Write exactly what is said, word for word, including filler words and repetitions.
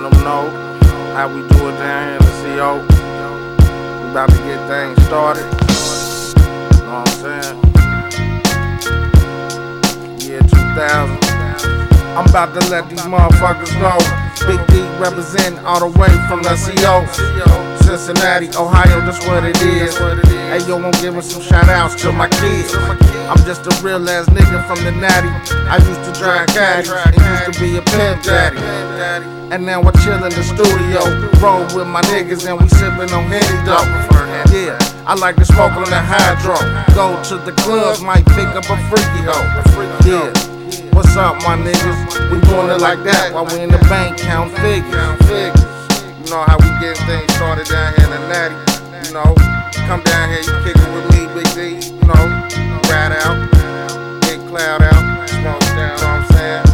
letting them know how we do it down here in the C O. We about to get things started. You know what I'm saying? Year two thousand. I'm about to let these motherfuckers know. Big D representing all the way from the C O. Cincinnati, Ohio, that's what it is. Hey yo, I'm giving some shout outs to my kids. I'm just a real ass nigga from the natty. I used to drive caddies and used to be a pimp daddy. And now I chill in the studio, roll with my niggas and we sippin' on Henny though. Yeah, I like to smoke on the hydro. Go to the club, might pick up a freaky hoe. Yeah, what's up my niggas? We doing it like that while we in the bank count figures. You know how we getting things started down here in the natty. You know, come down here, you kick it with me, Big D. You know, ride out, get cloud out, smoke down, you know what I'm saying?